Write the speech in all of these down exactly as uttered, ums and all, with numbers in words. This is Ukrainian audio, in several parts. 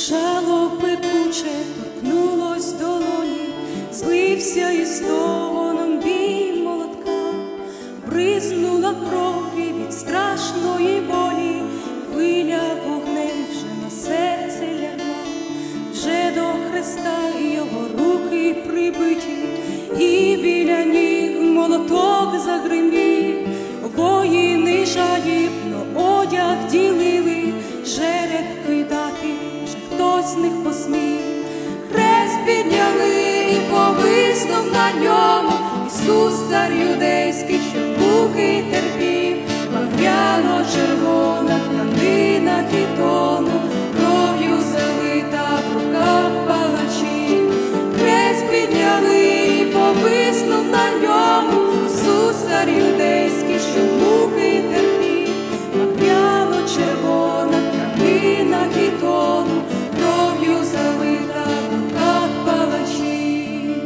Жало пекуче торкнулось долоні, злився із стоном бій молотка, бризнула крові від страшної болі, хвиля вогнем вже на серце лягла, вже до Христа його руки прибиті, і біля ніг молоток загримів. Воїни жадібно одяг ділили, жереб кидати вже хтось з них посмів. Хрест підняли і повиснув на ньому Ісус, цар юдейський, що муки терпів. Багряно-червона тканина хітону, кров'ю залита в руках палачів. Хрест підняли і повиснув на ньому Ісус, цар юдейський, що муки терпів. Багряно-червона тканина хітону, кров'ю залита в руках палачів.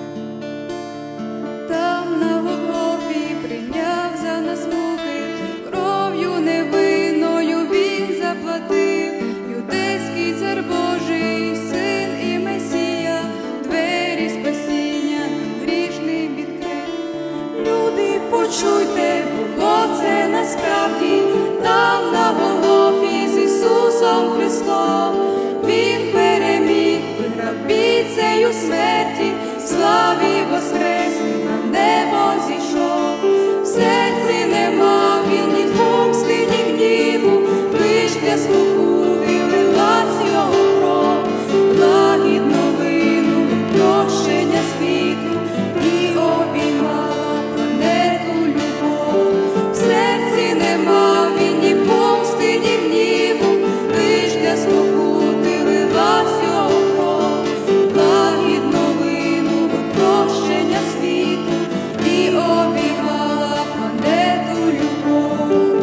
Там на Голгофі прийняв за нас муки, кров'ю невинною він заплатив. Юдейський цар Божий, син і Месія, двері спасіння нам грішним відкрив. Люди, почуйте, було це насправді там на Голгофі з Ісусом Христом. Він переміг, виграв бій цей у смерті, славі воскрес, на небо зійшов. В серці не мав він ні помсти, ні гніву, лиш для спокути лилась його кров. Лагідно вину прощення світу і обіймала планету любов. В серці не мав він ні помсти, ні гніву, лиш для спокути лилась його кров. Лагідно вину прощення світу і обіймала планету любов.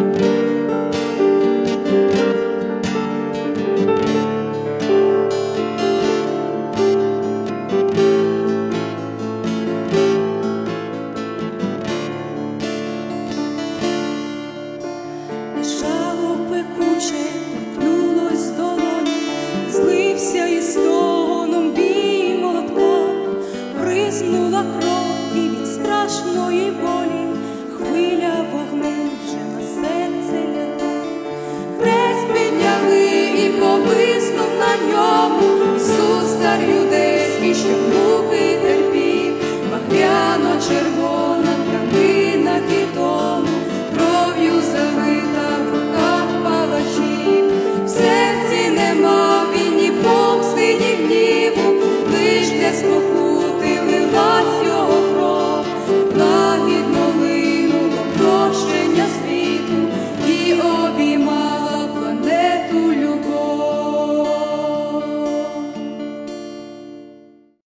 Жало пекуче торкнулось долоні, злився із стоном бій молотка, бризнула кров і від страшної болі, хвиля вогнем вже на серце лягла. Хрест підняли і повиснув на ньому Ісус, цар юдейський, що